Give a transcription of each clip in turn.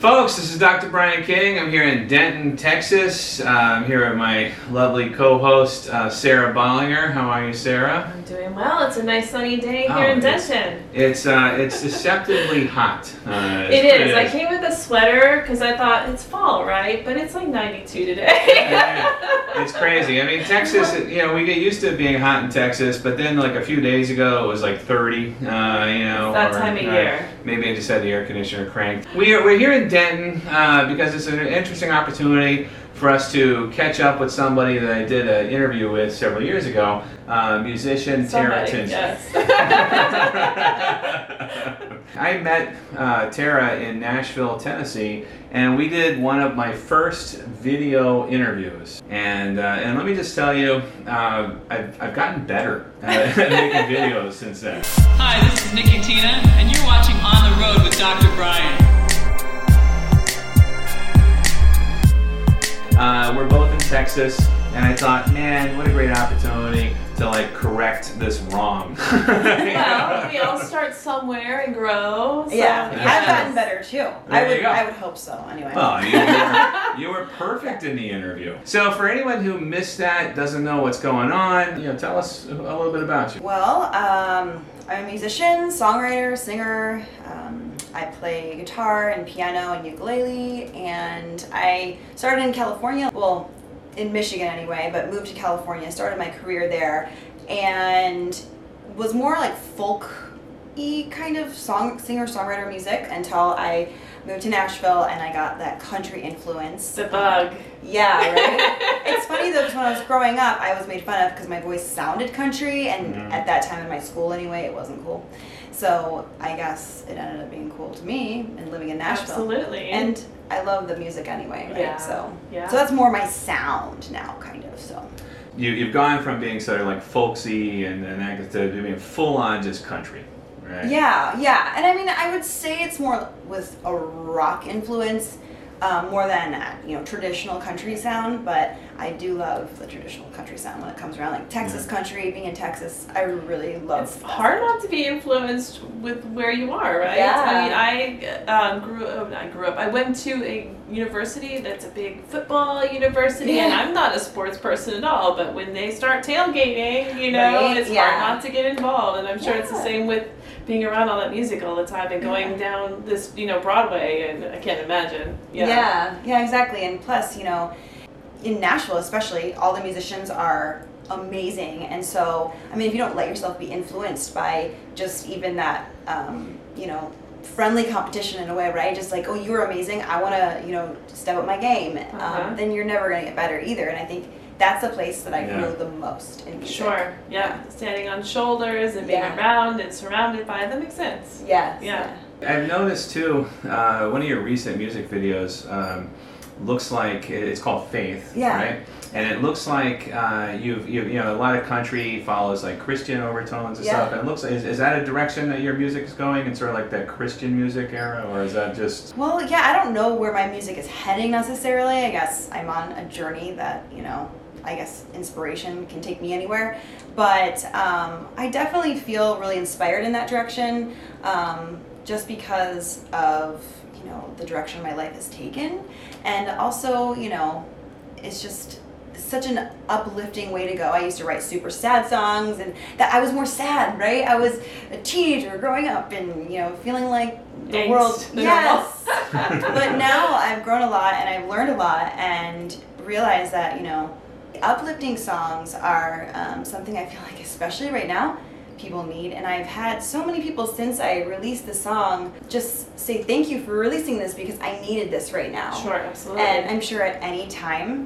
Folks, this is Dr. Brian King. I'm here in Denton, Texas. I'm here with my lovely co-host, Sarah Bollinger. How are you, Sarah? I'm doing well. It's a nice sunny day here in Denton. It's deceptively hot. It is. I came with a sweater because I thought it's fall, right? But it's like 92 today. Yeah, it's crazy. I mean, Texas, we get used to it being hot in Texas, but then like a few days ago it was like 30, It's that time of year. Maybe I just had the air conditioner cranked. We're here in Denton because it's an interesting opportunity for us to catch up with somebody that I did an interview with several years ago, musician Tara Tinsley. Yes. I met Tara in Nashville, Tennessee, and we did one of my first video interviews. And let me just tell you, I've gotten better at making videos since then. Hi, this is Nikki Tina, and you're watching On the Road with Dr. Brian. We're both in Texas, and I thought, man, what a great opportunity to like correct this wrong. Well, we all start somewhere and grow. So, yeah, I've gotten better too. I would hope so. Anyway. Well, you were perfect in the interview. So for anyone who missed that, doesn't know what's going on, tell us a little bit about you. Well, I'm a musician, songwriter, singer. I play guitar and piano and ukulele, and I started in California, well, in Michigan anyway, but moved to California, started my career there, and was more like folk-y kind of singer-songwriter music until I moved to Nashville and I got that country influence. The bug. Yeah, right? It's funny though, because when I was growing up, I was made fun of because my voice sounded country, and at that time in my school anyway, it wasn't cool. So I guess it ended up being cool to me and living in Nashville. Absolutely. And I love the music anyway, right? Yeah. So Yeah. so that's more my sound now, kind of. So You've gone from being sort of like folksy and that to being full on just country, right? yeah. And I mean, I would say it's more with a rock influence, more than traditional country sound, but I do love the traditional country sound when it comes around, like Texas country. Being in Texas, I really love. It's hard not to be influenced with where you are, right? Yeah. I mean, I went to a university that's a big football university, and I'm not a sports person at all, but when they start tailgating, Right? it's hard not to get involved, and I'm sure it's the same with being around all that music all the time and going down this, Broadway, and I can't imagine. Yeah, exactly. And plus, in Nashville especially, all the musicians are amazing. And so, I mean, if you don't let yourself be influenced by just even that, friendly competition in a way, right? Just like, oh, you're amazing, I want to, step up my game. Then you're never going to get better either. And I think that's the place that I grew the most in music. Sure, yeah. Standing on shoulders and being around and surrounded by them makes sense. Yes. Yeah. I've noticed too, one of your recent music videos looks like it's called Faith, right? And it looks like you've a lot of country follows like Christian overtones and stuff. And it looks like, is that a direction that your music is going in, sort of like that Christian music era, or is that just? Well, yeah, I don't know where my music is heading necessarily. I guess I'm on a journey that I guess inspiration can take me anywhere, but I definitely feel really inspired in that direction, just because of the direction my life has taken, and also it's just such an uplifting way to go. I used to write super sad songs, and that I was more sad, right? I was a teenager growing up and feeling like the world. Yes. But now I've grown a lot and I've learned a lot and realized that uplifting songs are something I feel like, especially right now, people need. And I've had so many people since I released the song just say thank you for releasing this because I needed this right now. Sure, absolutely. And I'm sure at any time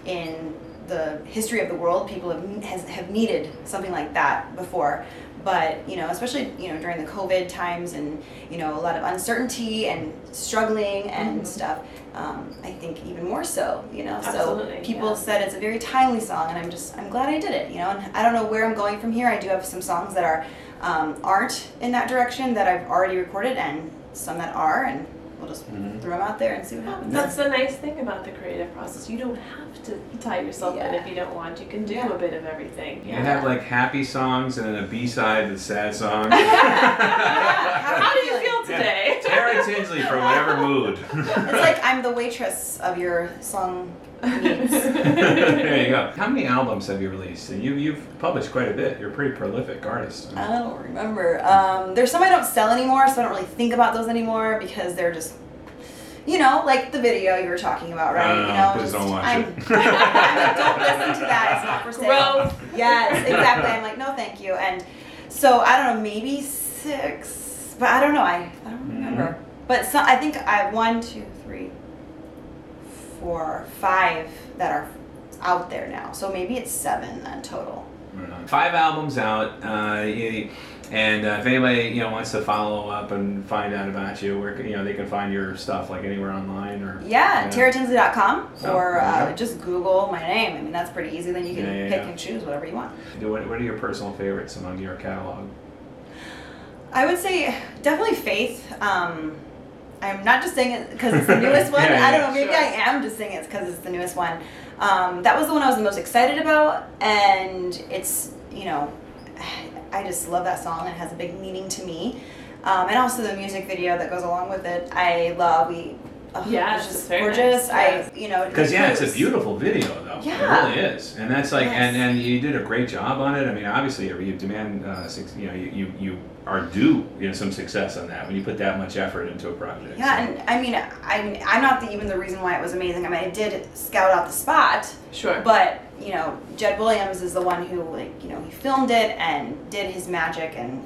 in the history of the world, people have needed something like that before. But especially during the COVID times and a lot of uncertainty and struggling and stuff, I think even more so. Absolutely, so people said it's a very timely song, and I'm glad I did it. And I don't know where I'm going from here. I do have some songs that are aren't in that direction that I've already recorded, and some that are, and we'll just throw them out there and see what happens. That's the nice thing about the creative process. You don't have to tie yourself in if you don't want. You can do a bit of everything. You have like happy songs and then a B-side that's sad songs. How do you feel today? Tara Tinsley for whatever mood. It's like I'm the waitress of your song needs. There you go. How many albums have you released? And you've published quite a bit. You're a pretty prolific artist. I don't remember. There's some I don't sell anymore, so I don't really think about those anymore because they're just, like the video you were talking about, right? Please don't watch I'm it. like, don't listen to that. It's not for sale. Growth. Yes, exactly. I'm like, no, thank you. And so I don't know, maybe 6, but I don't know. I don't remember. But I think I have 1, 2, 3, 4, 5 that are out there now. So maybe it's 7 in total. 5 albums out, and if anybody wants to follow up and find out about you, where they can find your stuff, like anywhere online or TaraTinsley.com or there you go. just Google my name. I mean, that's pretty easy. Then you can pick and choose whatever you want. What are your personal favorites among your catalog? I would say definitely Faith. I'm not just saying it because it's the newest one. Yeah, I don't know. Maybe sure. I am just saying it because it's the newest one. That was the one I was the most excited about, and it's I just love that song. It has a big meaning to me, and also the music video that goes along with it. I love. It's just very gorgeous. nice. Because it's a beautiful video though. Yeah. It really is, and that's like, Yes. and you did a great job on it. I mean, obviously, you demand, you are due, some success on that when you put that much effort into a project. Yeah, so. and I'm not even the reason why it was amazing. I mean, I did scout out the spot, Sure. but Jed Williams is the one who he filmed it and did his magic, and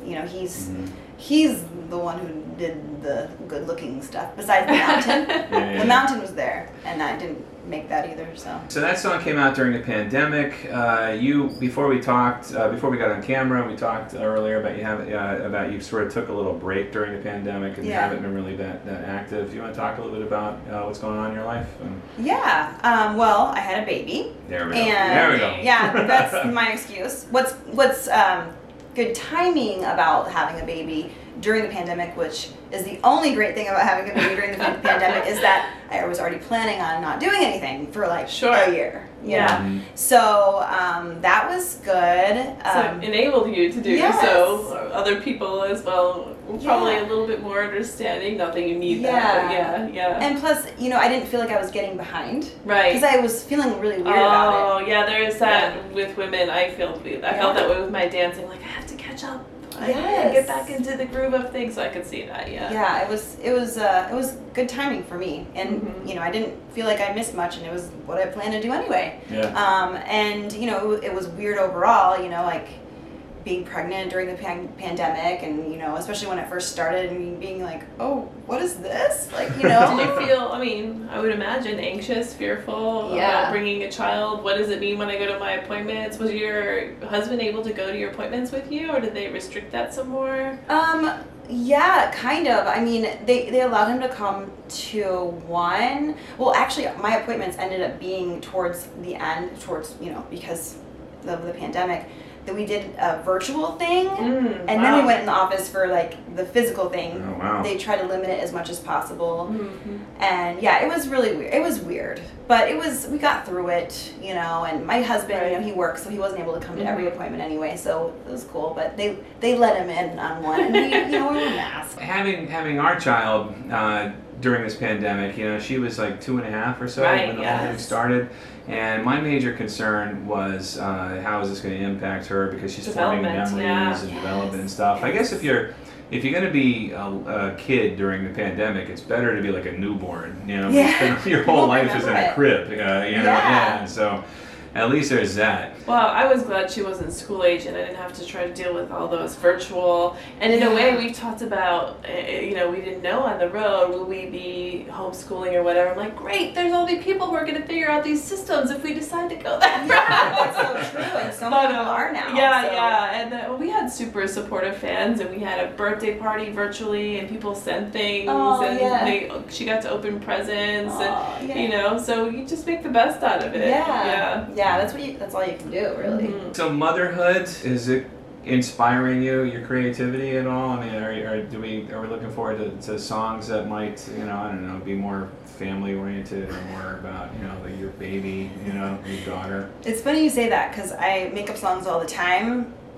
he's the one who did the good-looking stuff. Besides the mountain, Yeah. the mountain was there, and I didn't make that either. So that song came out during the pandemic. Before we got on camera, we talked earlier about you sort of took a little break during the pandemic and haven't been really that active. Do you want to talk a little bit about what's going on in your life? well, I had a baby. There we go. And There we go. Yeah, that's my excuse. What's good timing about having a baby during the pandemic, which is the only great thing about having a baby during the pandemic, is that I was already planning on not doing anything for like a year. Yeah. Mhm. So that was good. So it enabled you to do yes. so. Other people as well were probably a little bit more understanding. Not that you need that, but yeah. And plus, I didn't feel like I was getting behind. Right. Because I was feeling really weird about it. Oh, yeah, there is that with women. I felt that way with my dancing. Like, I have to catch up. I Yes. get back into the groove of things, so I could see that. Yeah. Yeah, it was good timing for me, and Mhm. I didn't feel like I missed much, and it was what I planned to do anyway. Yeah. And it was weird overall, like being pregnant during the pandemic, and especially when it first started, and being like, oh, what is this? Like, Did you feel, I would imagine, anxious, fearful about bringing a child? What does it mean when I go to my appointments? Was your husband able to go to your appointments with you, or did they restrict that some more? Yeah, kind of. I mean, they allowed him to come to one. Well, actually, my appointments ended up being towards the end, because of the pandemic, that we did a virtual thing, and then we went in the office for like the physical thing. Oh, wow. They tried to limit it as much as possible, Mm-hmm. and yeah, it was really weird. It was weird, but we got through it, and my husband, he works, so he wasn't able to come to every appointment anyway, so it was cool. But they let him in on one, and we were masked. Having our child during this pandemic, she was like 2.5 or so when the whole thing started. And my major concern was how is this going to impact her, because she's forming memories and development and stuff. I guess if you're going to be a kid during the pandemic, it's better to be like a newborn. Your whole life is in a crib. And so at least there's that. Well, I was glad she wasn't school age and I didn't have to try to deal with all those virtual. And in a way, we've talked about, we didn't know on the road, will we be homeschooling or whatever. I'm like, great, there's all these people who are going to figure out these systems if we decide to go that route. That's so true, and so many people are now. And we had super supportive fans, and we had a birthday party virtually, and people sent things, she got to open presents, so you just make the best out of it. Yeah, that's all you can do, really. Mm-hmm. So motherhood, is it inspiring your creativity at all? I mean, are we looking forward to songs that might, be more family oriented or more about, your baby, your daughter? It's funny you say that, because I make up songs all the time,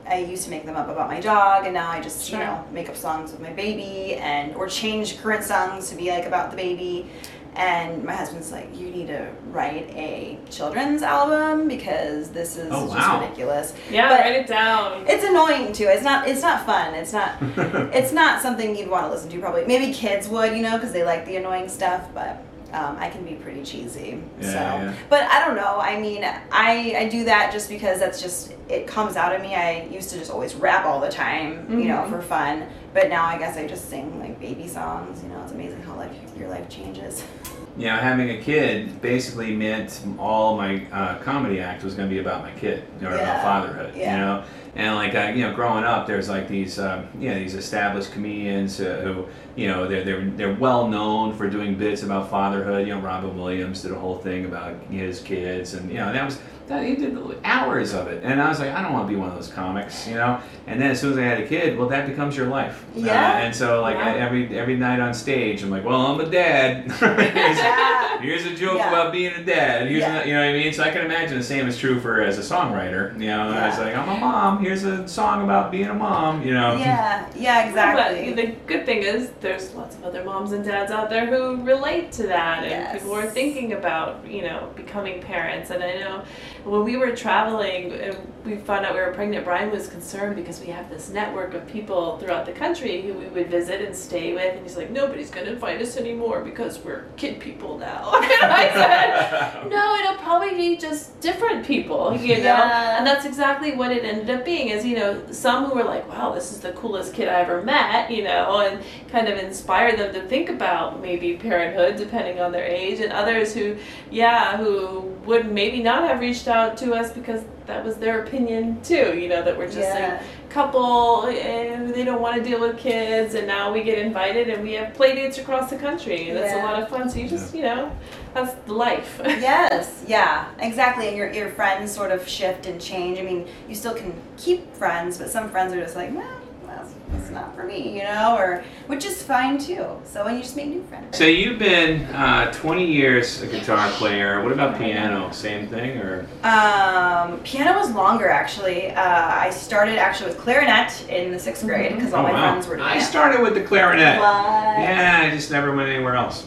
I used to make them up about my dog, and now I just Sure. you know make up songs with my baby, and or change current songs to be like about the baby. And my husband's like, you need to write a children's album because this is Oh, just wow. ridiculous. Yeah, But write it down. it's annoying too. It's not fun. It's not something you'd want to listen to probably. Maybe kids would, you know, because they like the annoying stuff, but I can be pretty cheesy. Yeah, so, yeah. but I don't know. I mean, I do that just because that's just it comes out of me. I used to just always rap all the time, you know, for fun. But now I guess I just sing like baby songs. You know, it's amazing how your life changes. You know, having a kid basically meant all my comedy act was going to be about my kid, or about Yeah. fatherhood. Yeah. You know, and like you know, growing up, there's like these these established comedians who you know they're well known for doing bits about fatherhood. You know, Robin Williams did a whole thing about his kids, and you know he did hours of it, and I was like, I don't want to be one of those comics, you know. And then as soon as I had a kid, well, that becomes your life. Yeah. And so like Wow. every night on stage, I'm like, well, I'm a dad. Here's a joke Yeah. about being a dad. Here's Yeah. you know what I mean? So I can imagine the same is true for as a songwriter. You know, I was Yeah. like, I'm a mom. Here's a song about being a mom. You know. Yeah, exactly. But the good thing is there's lots of other moms and dads out there who relate to that, and Yes. people are thinking about, you know, becoming parents. And I know when we were traveling, we found out we were pregnant. Brian was concerned because we have this network of people throughout the country who we would visit and stay with, and he's like, nobody's going to invite us anymore because we're kid people now. And I said, no, it'll probably be just different people, you know. Yeah. And that's exactly what it ended up being. Is, you know, some who were like, wow, this is the coolest kid I ever met, you know, and kind of inspire them to think about maybe parenthood depending on their age, and others who would maybe not have reached out to us because that was their opinion too, you know, that we're just Yeah. a couple and they don't want to deal with kids, and now we get invited and we have play dates across the country, and it's a Yeah. lot of fun. So you just, you know, that's life. Yes, yeah, exactly. And your friends sort of shift and change. I mean, you still can keep friends, but some friends are just like, well, that's not for me, you know, or which is fine too. So when you just make new friends. So you've been 20 years a guitar player. What about piano? Same thing, or? Piano was longer actually. I started actually with clarinet in the 6th grade because all my friends were doing I it. started with the clarinet. What? Yeah, I just never went anywhere else.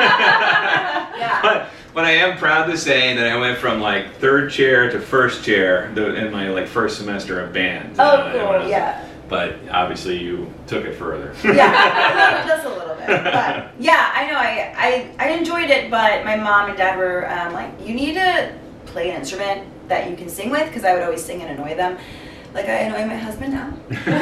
Yeah. But I am proud to say that I went from like 3rd chair to 1st chair in my like 1st semester of band. Oh, cool. Yeah. But obviously you took it further. Yeah, just a little bit. But yeah, I know I enjoyed it, but my mom and dad were like, you need to play an instrument that you can sing with, because I would always sing and annoy them, like I annoy my husband now.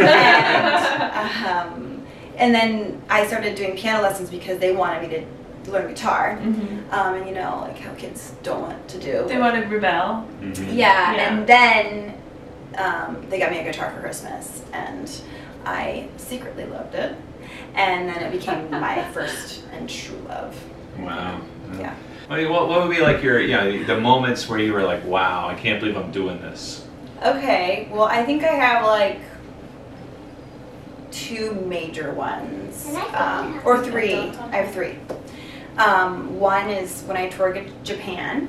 And then I started doing piano lessons because they wanted me to learn guitar, and you know, like how kids don't want to do. They want to rebel. Mhm. Yeah, Yeah. and then they got me a guitar for Christmas, and I secretly loved it. And then it became my first and true love. Wow. Yeah. I mean, what would be like your, the moments where you were like, wow, I can't believe I'm doing this? Okay, well, I think I have like 2 major ones, or 3. I have 3. One is when I toured Japan.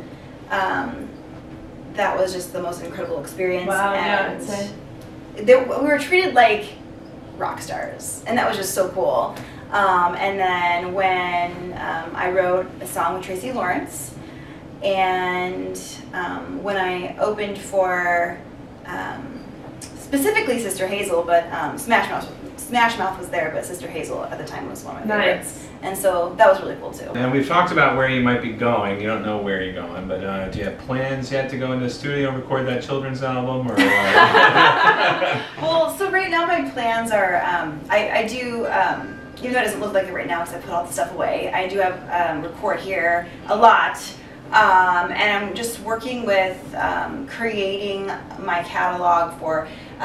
That was just the most incredible experience. Wow, yeah, and insane. we were treated like rock stars, and that was just so cool. And then when I wrote a song with Tracy Lawrence, and when I opened for specifically Sister Hazel, but Smash Mouth was there, but Sister Hazel at the time was one of my favorites. Nice. And so that was really cool too. And we've talked about where you might be going. You don't know where you're going, but do you have plans yet to go into the studio and record that children's album? Or Well, so right now my plans are, I do, even though it doesn't look like it right now because I put all the stuff away, I do have record here a lot. And I'm just working with creating my catalog for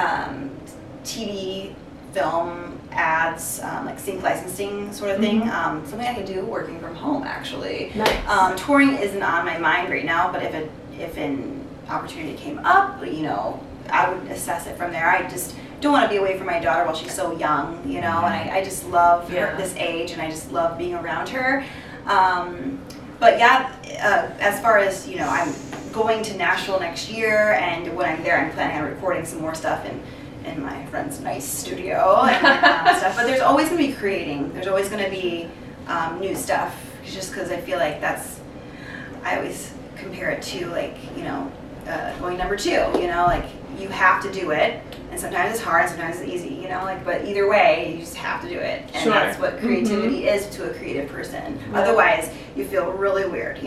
TV, film, ads, like sync licensing sort of thing. Something I could do working from home actually. Nice. Touring isn't on my mind right now, but if an opportunity came up, you know, I would assess it from there. I just don't want to be away from my daughter while she's so young, you know, and I just love her Yeah. this age, and I just love being around her. But yeah, as far as, you know, I'm going to Nashville next year, and when I'm there, I'm planning on recording some more stuff in my friend's nice studio and stuff. But there's always going to be creating. There's always going to be new stuff. Just because I feel like I always compare it to like, going number 2, like you have to do it. And sometimes it's hard, sometimes it's easy, but either way, you just have to do it. And that's what creativity is to a creative person. Yeah. Otherwise, you feel really weird,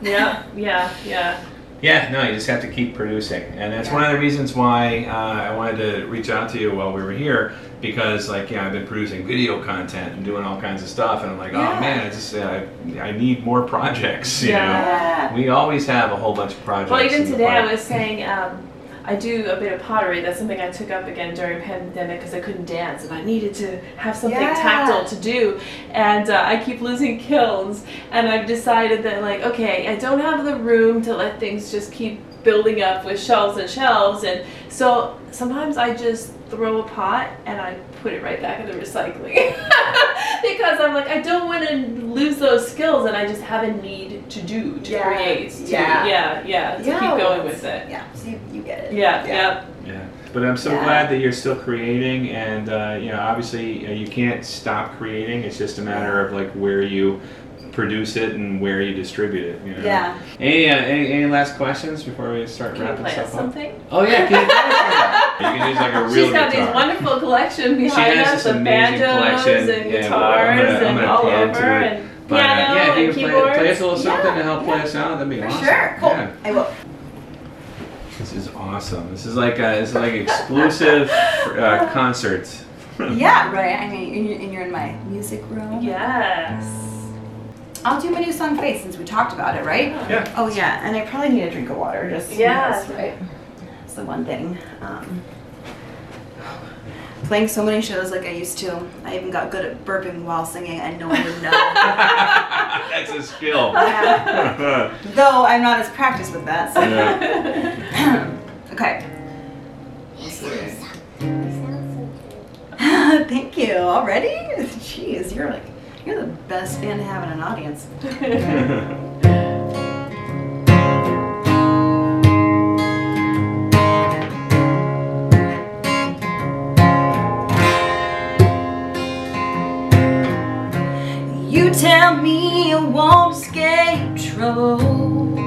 Yeah, no, you just have to keep producing. And that's one of the reasons why I wanted to reach out to you while we were here, because I've been producing video content and doing all kinds of stuff, and I'm like, oh man, I need more projects, you know? We always have a whole bunch of projects. Well, even today I was saying, I do a bit of pottery. That's something I took up again during pandemic because I couldn't dance and I needed to have something tactile to do. And I keep losing kilns, and I've decided that okay, I don't have the room to let things just keep building up with shelves and shelves, and so sometimes I just throw a pot and I put it right back in the recycling because I'm like, I don't want to lose those skills, and I just have a need to create, to keep going with it. Yeah, so you get it. Yeah. But I'm so glad that you're still creating, and obviously you can't stop creating. It's just a matter of where you produce it and where you distribute it. Yeah. Any last questions before we start wrapping stuff up? Can you play us something? Oh yeah, can you play us something? You can use a real guitar. She's got these wonderful collection behind us, the banjos and guitars and all over, and piano if you and can keyboards. play us a little something to help play us out, that'd be awesome. Sure, cool. Yeah. I will. This is awesome. This is like exclusive concerts. Yeah, right. I mean, and you're in my music room. Yes. I'll do my new song Faith since we talked about it, right? Yeah. Oh yeah, and I probably need a drink of water just because, right? That's the one thing. Playing so many shows like I used to, I even got good at burping while singing and no one would know. That's a skill. Yeah. Though I'm not as practiced with that. So. Yeah. Okay. Thank you. Already? Jeez, you're the best fan to have in an audience. You tell me you won't escape trouble,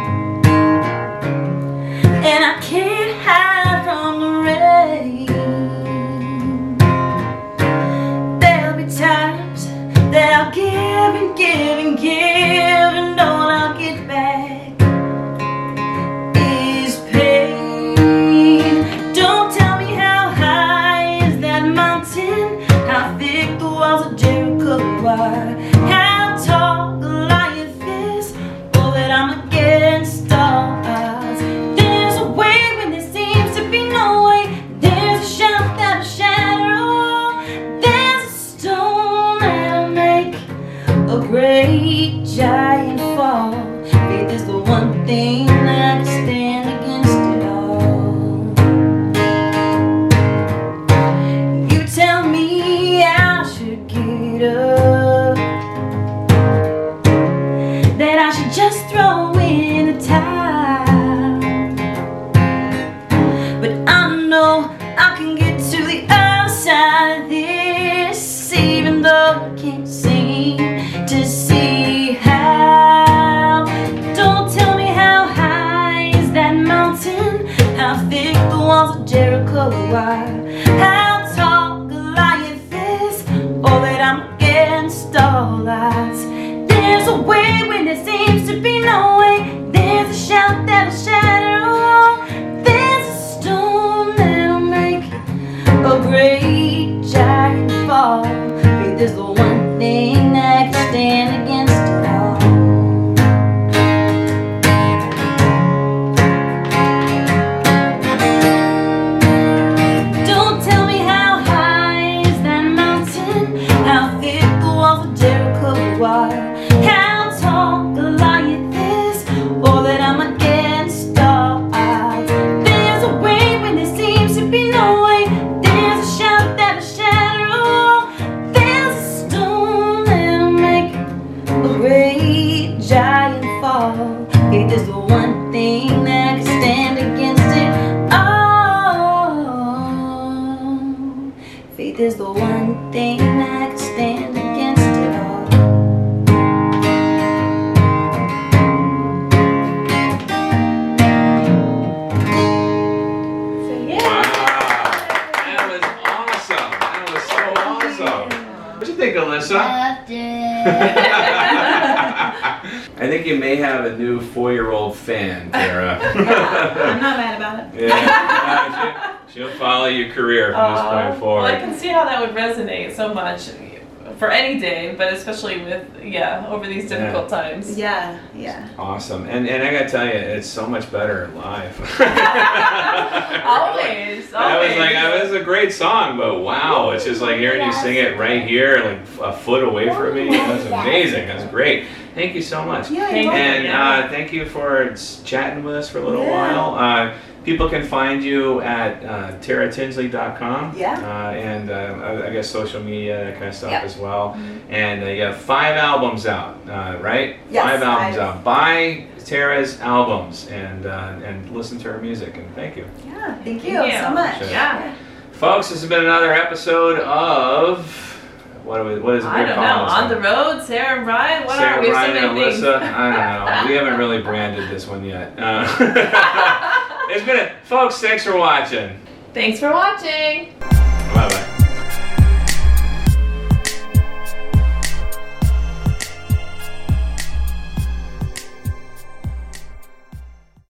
and I can't hide from the rain. There'll be times that I'll give and give and give, and all I'll get back is pain. Don't tell me how high is that mountain, how thick the walls of Jericho are, how tall Goliath is, or that I'm against all odds. There's a way when there seems to be no way. There's a shout that'll shatter all. There's a stone that'll make a great giant fall. Faith is the one thing that can stand against it all. You tell me I should get up, that I should just throw in the towel, but I know I can get to the other side of this, even though I can't seem to see how. Don't tell me how high is that mountain, how thick the walls of Jericho are, how tall Goliath is, or that I'm against all odds. There's a way when there seems to be no way. There's a shout that'll shatter all. There's a stone that'll make a great giant fall. Faith is the one thing that can stand against it all. I think you may have a new 4-year-old fan, Tara. I'm not mad about it. Yeah, she'll follow your career from this point forward. Well, I can see how that would resonate so much for any day, but especially with over these difficult times. Yeah. Awesome, and I gotta tell you, it's so much better live. Always. I was like, this is a great song, but wow, it's just like hearing you sing it right here, like a foot away from me. That's amazing. That's great. Thank you so much. Yeah, Thank Thank you for chatting with us for a little while. People can find you at taratinsley.com. And I guess social media, that kind of stuff as well. And you have 5 albums out, right? Yes, 5 albums out. Buy Tara's albums and listen to her music. And thank you. Yeah, thank you so much. Yeah. Folks, this has been another episode of... What is it? I don't know. On the road, Sarah and Brian. What are we? Sarah, Brian, so and many things. Alyssa. I don't know. We haven't really branded this one yet. It's been folks. Thanks for watching. Thanks for watching.